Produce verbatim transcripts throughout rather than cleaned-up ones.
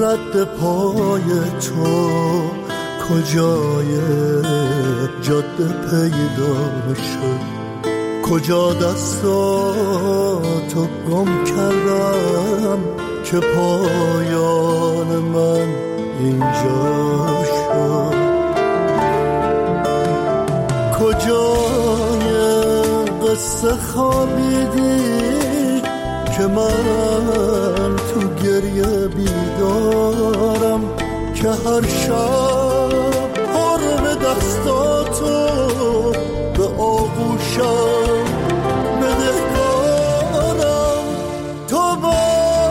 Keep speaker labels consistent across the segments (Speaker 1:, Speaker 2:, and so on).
Speaker 1: رد پای تو کجای جاده پیدا شد، کجا دستاتو گم کردم که پایان من اینجا شد. کجای قصه خوابیدی که من تو گریه بیدارم، که هر شب حرم دستاتو به آغوشم بدهکارم. تو با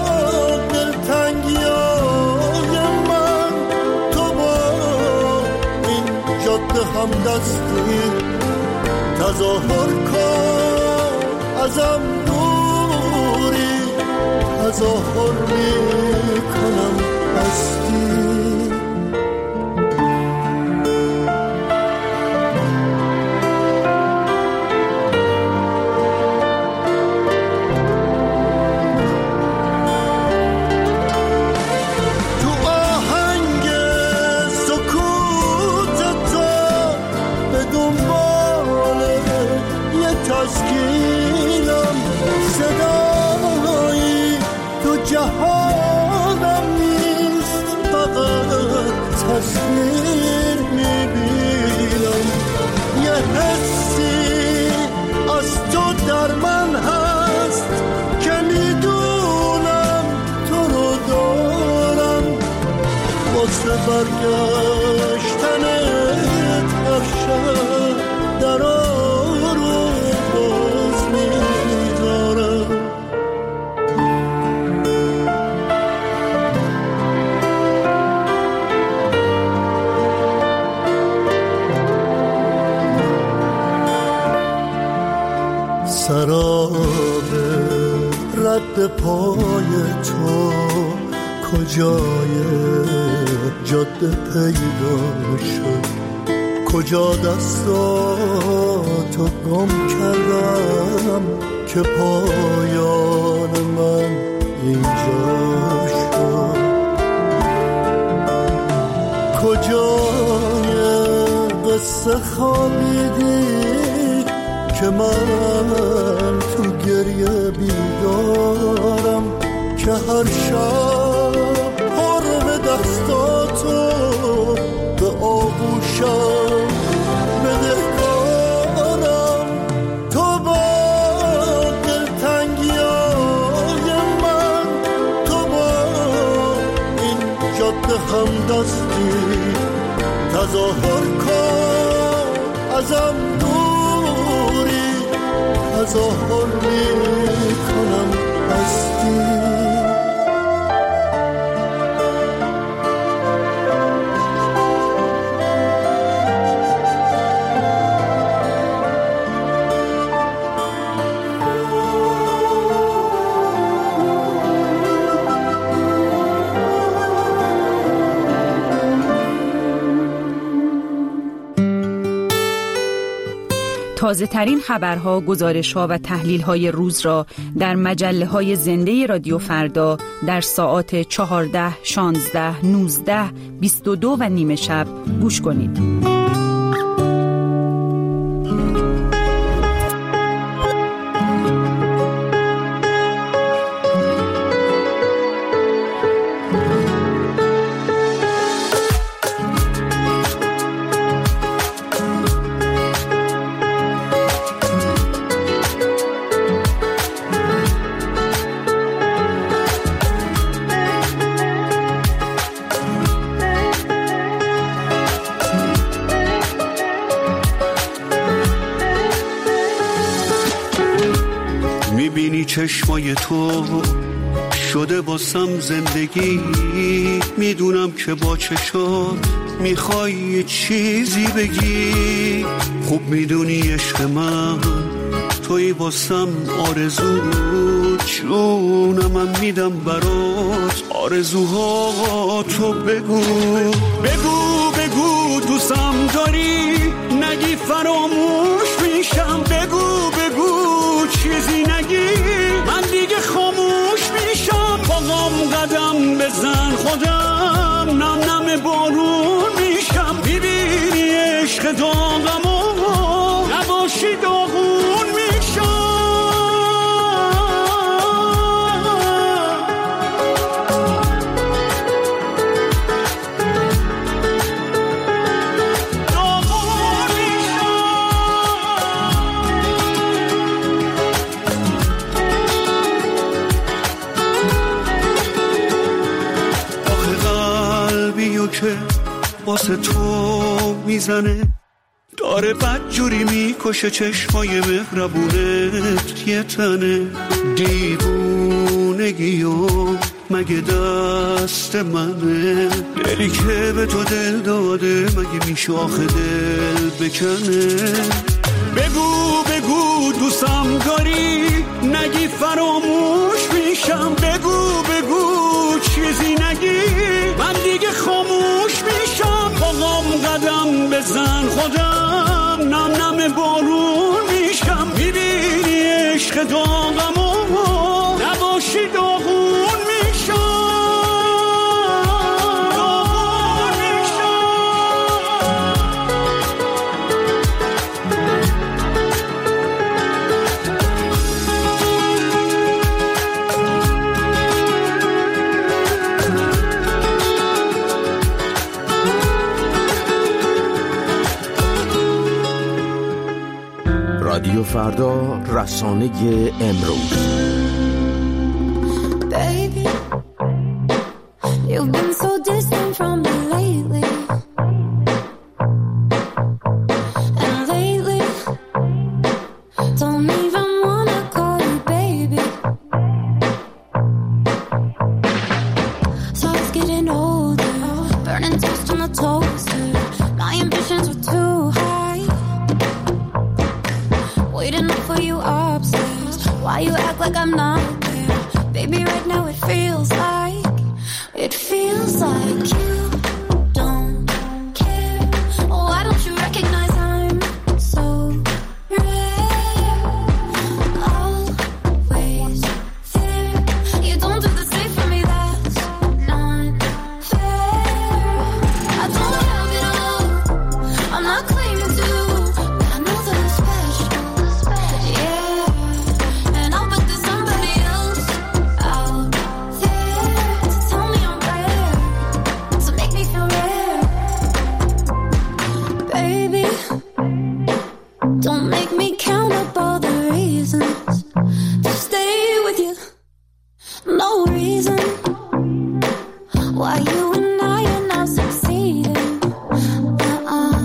Speaker 1: دلتنگیای من، تو با این جاده هم دستی تظاهر کن ازم دوری، تظاهر میکنم هستی. تصویر میبینم یه حسی از تو در من هست که میدونم تو رو دارم. واسه برگشتنت هر شب درا رو باز میدارم. سراب رد پای تو کجای جاده پیدا شد، کجا دستاتو گم کردم که پایان من اینجا شد. کجای قصه خوابیدی که من تو گریه بیدارم، که هر شب حرم دستاتو به آغوشم بدهکارم. تو با دلتنگیای من، تو با این جاده هم دستی تظاهر کن ازم دوری، تظاهر میکنم هستی.
Speaker 2: تازه ترین خبرها، گزارش‌ها و تحلیل‌های روز را در مجله‌های زنده رادیو فردا در ساعات چهارده، شانزده، نوزده، بیست و دو و نیمه شب گوش کنید.
Speaker 3: میبینی چشمای تو شده باسم زندگی، میدونم که با چشات میخوای یه چیزی بگی. خوب میدونی عشق من توی باسم آرزو، جونم من میدم برات آرزوها تو بگو. بگو بگو دوستم داری، نگی فراموش میشم. بگو بگو چیزی نگی، من دیگه خاموش میشم. با غم قدم بزن خودم داغم و نباشی داغون میشم.
Speaker 1: که واسه تو میزنه داره بدجوری میکشه چشمای مهربونت یه تنه. دیوونگیو مگه دست منه؟ دلی که به تو دل داده مگه میشه آخه دل بکنه؟ بگو بگو دوستم داری نگی فراموش میشم. بگو بگو چیزی نگی من دیگه خاموش میشم. آقام قدم بزن خودم نم نم بارون میشم. میبینی عشق داغم و نباشی داغون میشم.
Speaker 4: رادیو فردا، رسانه امروز.
Speaker 5: Baby, you've been so distant from me lately. And lately, don't even wanna call you baby. So I was getting older, burning toast on the toaster. My ambitions were too high, waiting up for you upstairs. Why you act like I'm not there? Baby, right now it feels like, it feels like you don't care. Why don't you recognize I'm so rare? Always there. You don't do the same for me, that's not fair. I don't have it all, I'm not claiming to, but I know that I'm special. Yeah, and I'll bet there's somebody else out there to tell me I'm rare, to make me feel rare. Baby, don't make me count up all the reasons to stay with you. No reason why you and I are now succeeding. Uh-uh.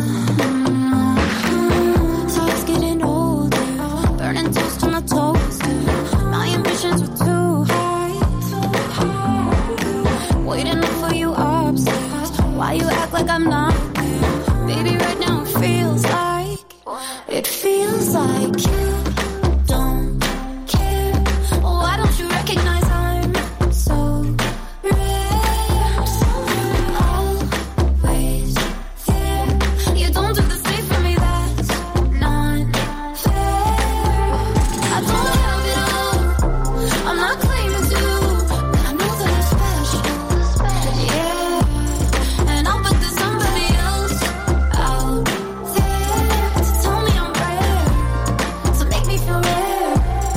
Speaker 5: So I was getting older, burning toast on the toaster. My ambitions were too high, waiting up for you upstairs. Why you act like I'm not there? Baby, right now it feels like, it feels like you don't care. Why don't you recognize I'm so rare? Always there. You don't do the same for me, that's not fair. I don't have it all, I'm not claiming to, but I know that I'm special. Yeah, and I'll bet there's somebody else out there to tell me I'm rare, to make me feel rare.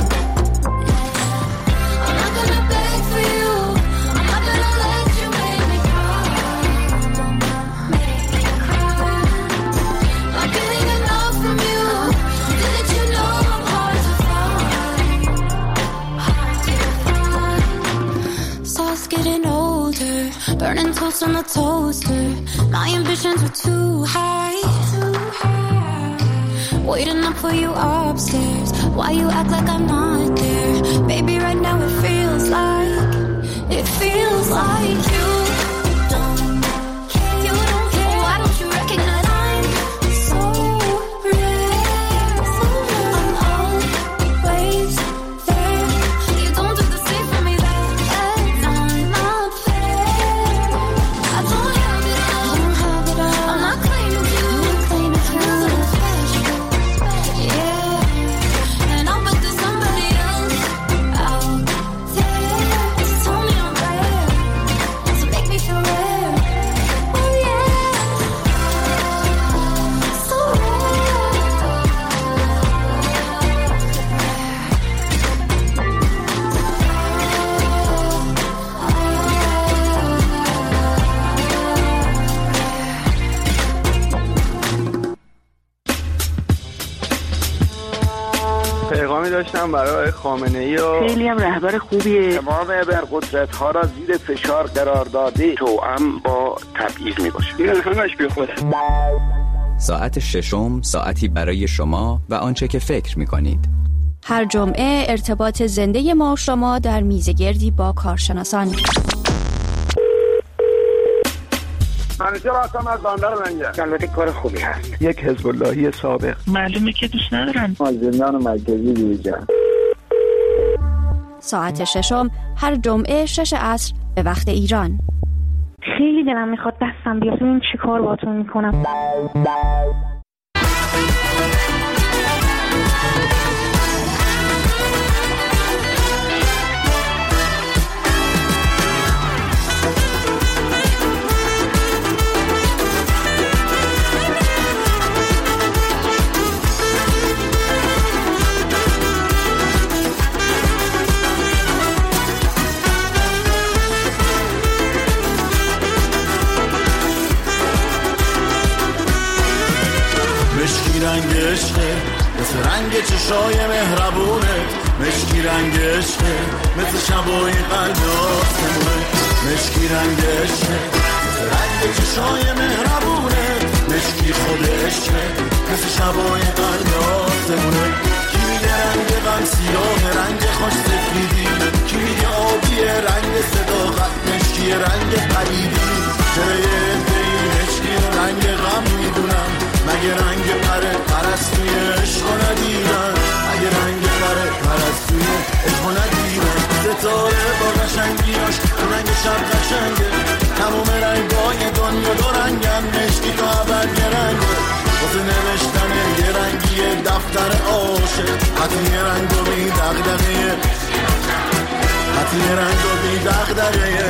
Speaker 5: I'm not gonna beg for you, I'm not gonna let you make me cry, make me cry. Not getting enough from you, didn't you know I'm hard to find, hard to find. So I was getting older, burning toast on the toaster. My ambitions were too high, waiting up for you upstairs. Why you act like I'm not there? Baby, right now it feels like, it feels like you don't care. You don't care. Why don't you recognize I'm so rare? I'm always there. You don't do the same for me, that's not fair. I don't have it all, I'm not claiming you, I know that I'm special. Yeah, and I'll bet there's somebody else out there to tell me I'm rare,
Speaker 6: داشتم برای خامنه‌ای و
Speaker 7: خیلی هم رهبر خوبیه.
Speaker 6: تمام ابرقدرت‌ها را زیر فشار قرار داده، توأم با تبعیض میباشه. این همش بی خوده.
Speaker 8: ساعت ششم، ساعتی برای شما و آنچه که فکر میکنید.
Speaker 9: هر جمعه ارتباط زنده ما و شما در میزگردی با کارشناسان.
Speaker 6: منیجر هستم از بندر منجر. البته کار خوبی هست. یک حزب اللهی سابق.
Speaker 7: معلومه که دوست ندارن.
Speaker 6: از زندان مرکزی بیرون.
Speaker 9: ساعت ششم هر جمعه شش عصر به وقت ایران.
Speaker 7: خیلی دلم میخواد دستم بیاد ببین چی کار باهاتون میکنم.
Speaker 3: مشکی رنگ عشقه مثل رنگ چشای مهربونت، مشکی رنگ عشقه مثل شبای قلب آسمونه، مشکی رنگ عشقه مثل رنگ چشای مهربونت، مشکی خود عشقه مثل شبای قلب آسمونه. کی میگه رنگ غم سیاه رنگ خوش سفیدی، کی میگه آبی رنگ صداقت، مشکی رنگ پریدی. چرا یه عده‌ای مشکی رنگ غم میدونن، مگه رنگ پره پرستوی عشق ندیدن، مگه رنگ پره پرستوی عشق ندیدن. ستاره با قشنگیاش رنگ شب قشنگه، تموم رنگای دنیا دو رنگن، مشکی تا ابد یه رنگه. واسه نوشتن یه رنگی دفتر عاشق، حتی یه رنگ و بی دغدغه، حتی یه رنگ و بی دغدغه.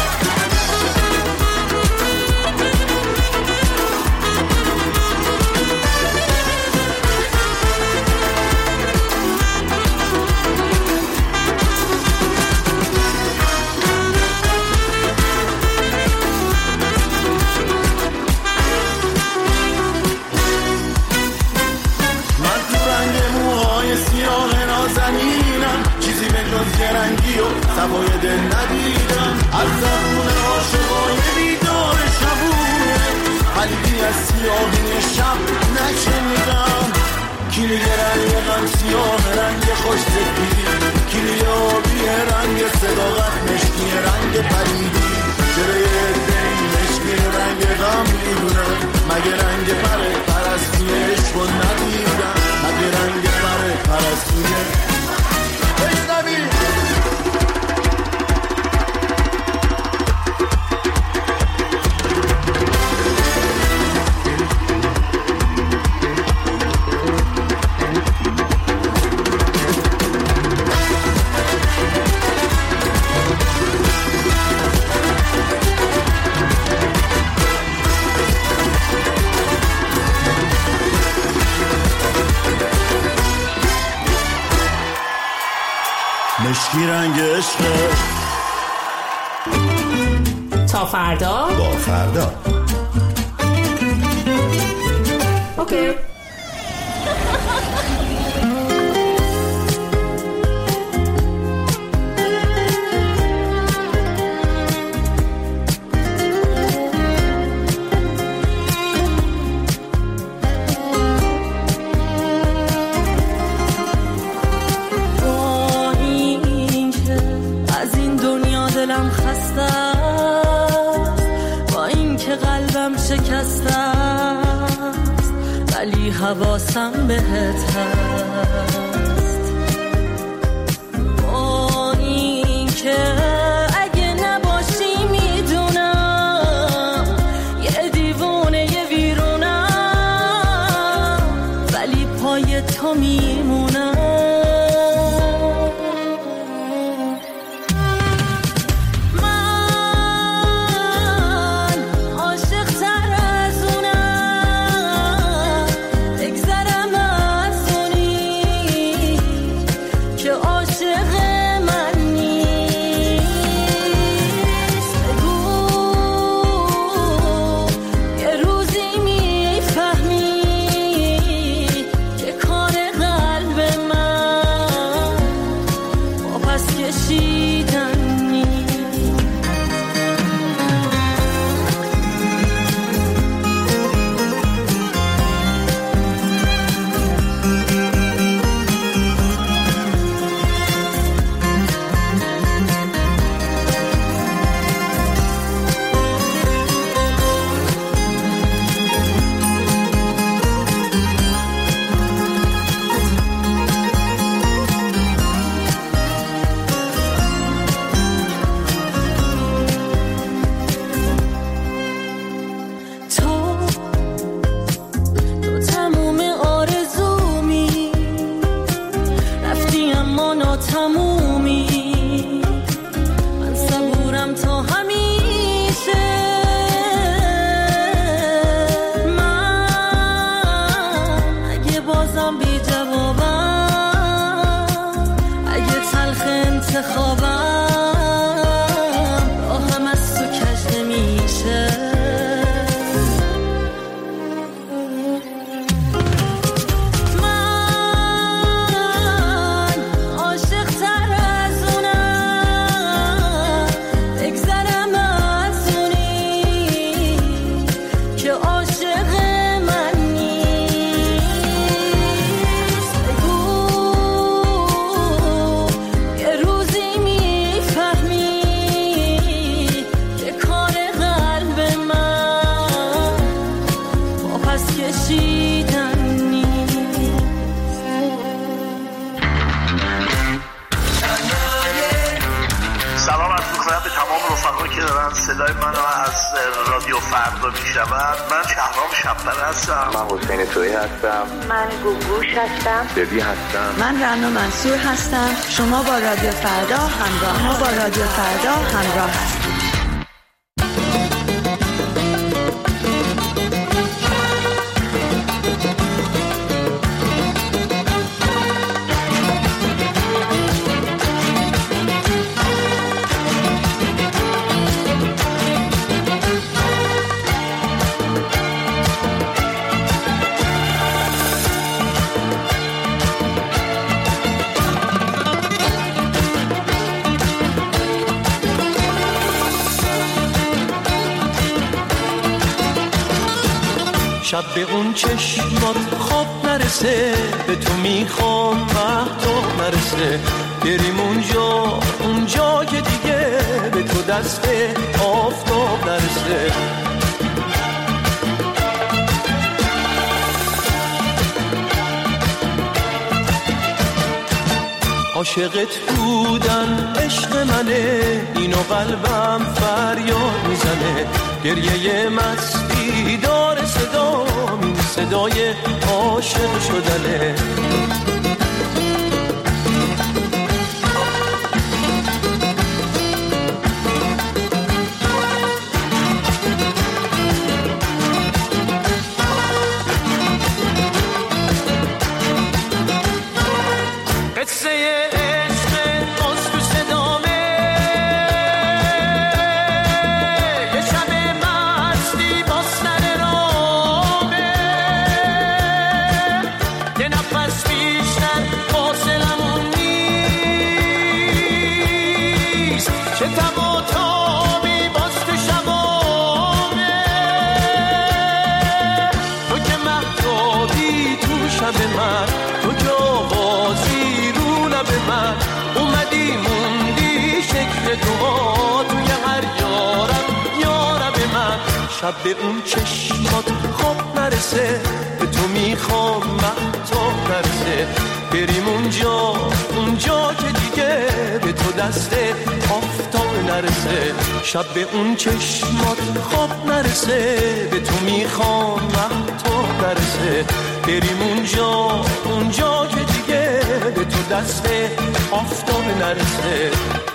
Speaker 3: رنگی و سوای دل ندیدم، از زبون عاشقای بیدار شبونه، خلیدی از سیاهی شب نشنیدم. کلی رنگ غم سیاه رنگ خوش سفیدی، کلی آبی رنگ صداقت، مشکی رنگ پریدی. چرا یه عده‌ای مشکی رنگ غم میدونن، مگه رنگ پره پرستوی عشق ندیدن، مگه رنگ پره پرستوی مشکی رنگ عشقه.
Speaker 2: تا فردا
Speaker 4: با فردا.
Speaker 2: اوکی.
Speaker 10: شکسته است ولی حواسم بهت هست، با این که اگه نباشی میدونم یه دیوونه یه ویرونم، ولی پای تو میمونم.
Speaker 11: صدای منو از رادیو فردا میشنوند. من شهرام شب‌پر هستم.
Speaker 12: من حسین تویی هستم.
Speaker 13: من گوگوش هستم.
Speaker 12: ببی هستم.
Speaker 14: من رنا منصور هستم. شما با رادیو فردا همراه ما با رادیو فردا همراه هستید.
Speaker 15: شب به اون چشمات خواب نرسه، به تو میخوام مهتاب نرسه، بریم اونجا اونجا که دیگه به تو دست آفتاب نرسه. عاشقت بودن عشق منه، اینو قلبم فریاد میزنه، گریه مستی داره صدا، این صدای عاشق شدنه. شب به اون چشمات خواب نرسه، به تو میخوام مهتاب نرسه، بریم اونجا اونجا که دیگه به تو دست آفتاب نرسه. شب به اون چشمات خواب نرسه، به تو میخوام مهتاب نرسه، بریم اونجا اونجا که دیگه به تو دست آفتاب نرسه.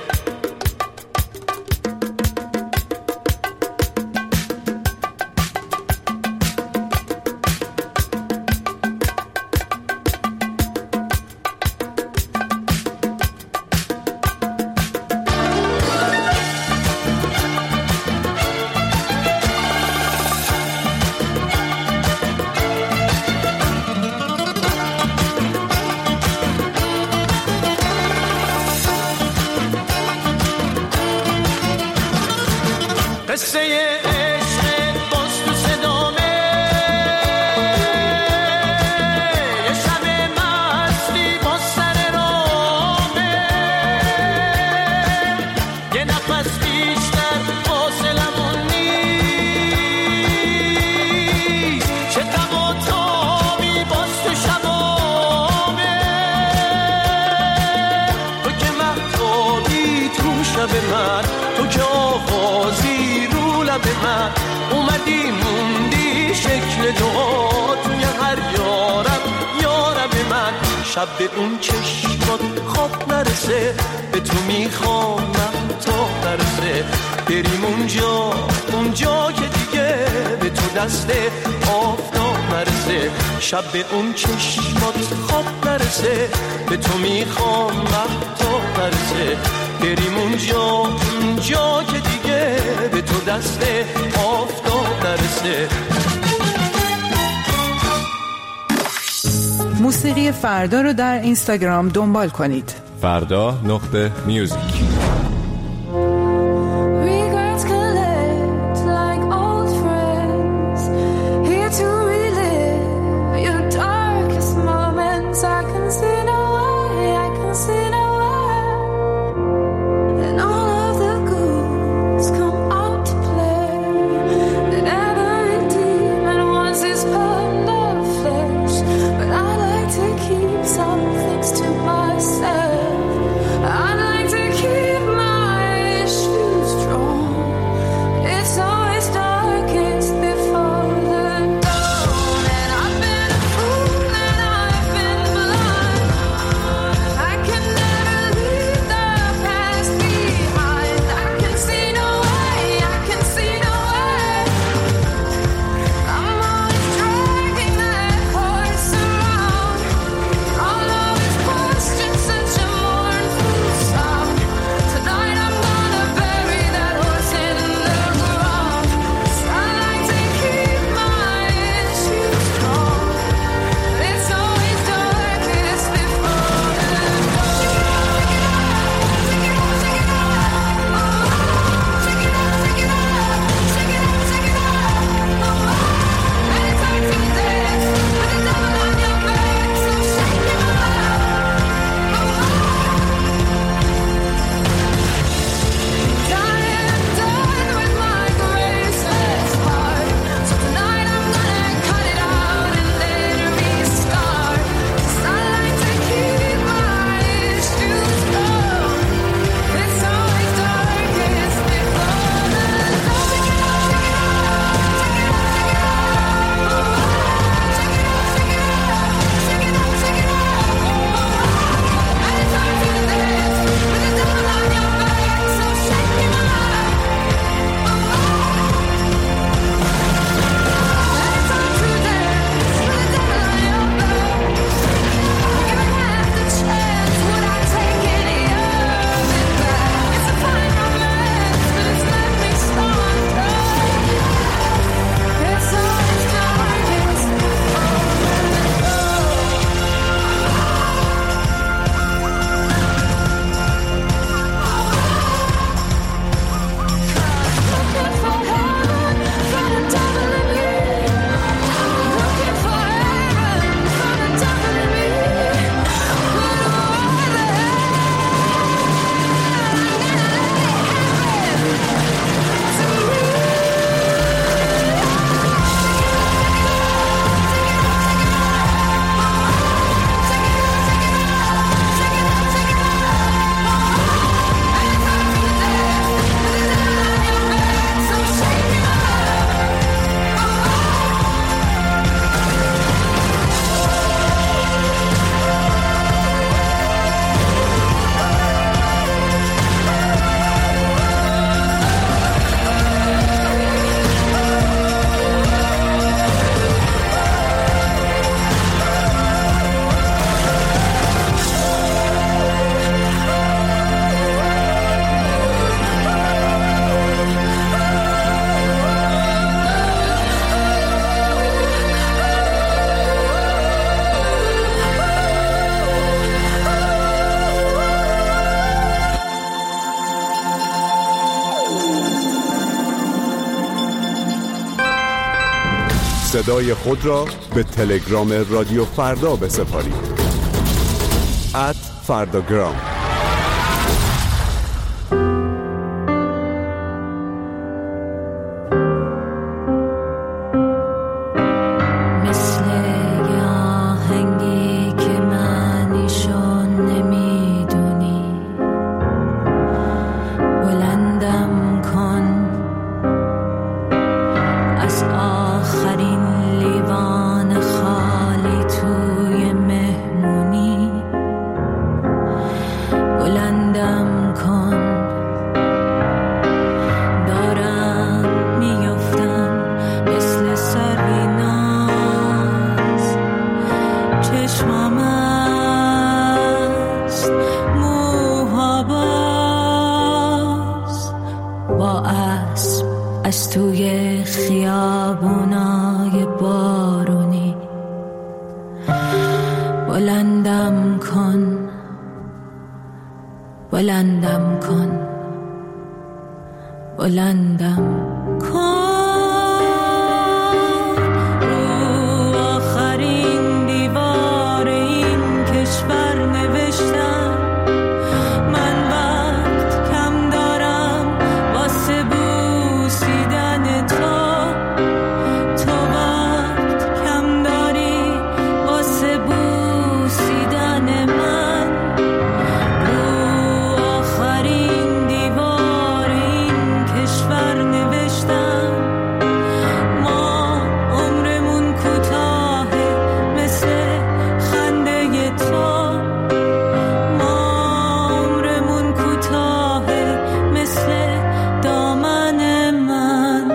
Speaker 15: شب به اون چشمات خواب نرسه، به تو میخوام مهتاب نرسه، بریم اونجا اونجا که دیگه به تو دست آفتاب نرسه. شب به اون چشمات خواب نرسه، به تو میخوام مهتاب نرسه، بریم اونجا اونجا که دیگه به تو دست آفتاب نرسه.
Speaker 16: موسیقی فردا رو در اینستاگرام دنبال کنید.
Speaker 17: فردا نقطه میوزیک.
Speaker 5: Some things to myself. I like to keep
Speaker 18: صدای خود را به تلگرام رادیو فردا بسپارید. ات فرداگرام.
Speaker 10: از توی خیابونای بارونی بلندم کن، بلندم کن، بلندم کن. رو آخرین دیوار این کشور نوشتم من وقت کم دارم واسه بوسیدن تو، تو وقت کم داری واسه بوسیدن من. رو آخرین دیوار این کشور نوشتم ما عمرمون کوتاهه مثل خنده تو، ما عمرمون کوتاهه مثل دامن من.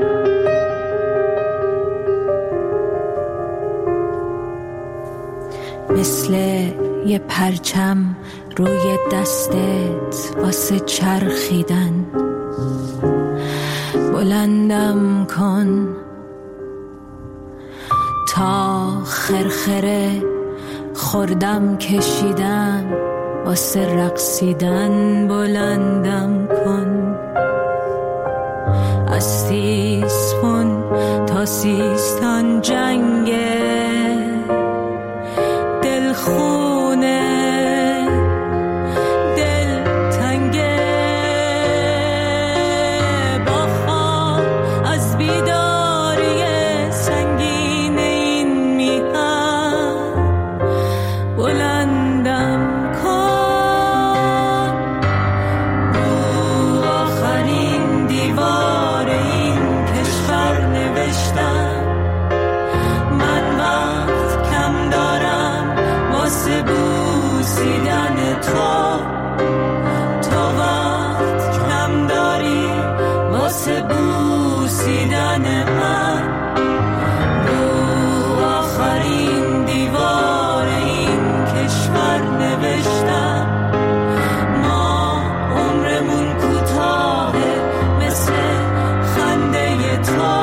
Speaker 10: مثل یه پرچم روی دستت واسه چرخیدن بلندم کن تا خرخره خوردم کشیدم واسه رقصیدن بلندم کن. از تیسفون تا سیستان جنگه دل خونه دل تنگه با خواب از بیداری سنگین این میهن بلندم کن. رو آخرین دیوار این کشور نوشتم من وقت کم دارم واسه بوسیدن تو، تو وقت کم داری واسه بوسیدن من. رو آخرین دیوار این کشور نوشتم ما عمرمون کوتاهه مثل خنده تو.